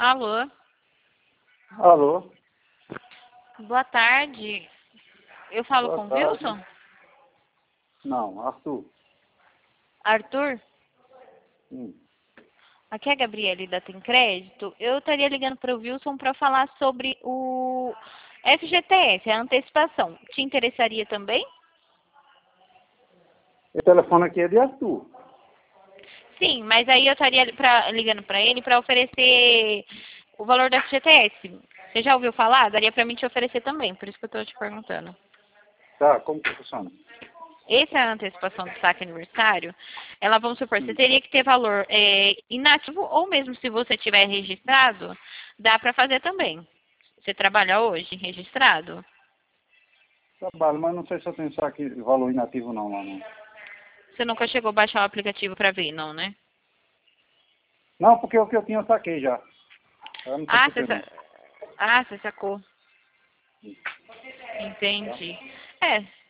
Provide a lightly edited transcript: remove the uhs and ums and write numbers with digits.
Alô, Alô, boa tarde. Eu falo boa com o tarde. Wilson? Não, Arthur. Arthur? Hum. Aqui é a Gabriele da Tem Crédito. Eu estaria ligando para o Wilson para falar sobre o FGTS, a antecipação. Te interessaria também? O telefone aqui é de Arthur. Sim, mas aí eu estaria ligando para ele para oferecer o valor do FGTS. Você já ouviu falar? Daria para mim te oferecer também, por isso que eu estou te perguntando. Tá, como que funciona? Essa é a antecipação do saque aniversário. Ela, vamos supor, você Hum. teria que ter valor inativo, ou mesmo se você tiver registrado, dá para fazer também. Você trabalha hoje registrado? Trabalho, mas não sei se eu tenho saque valor inativo não lá não. Você nunca chegou a baixar o aplicativo para ver, não, né? Não, porque o que eu tinha eu saquei já. Eu não sei Ah, por que não. você sacou. Entendi. É,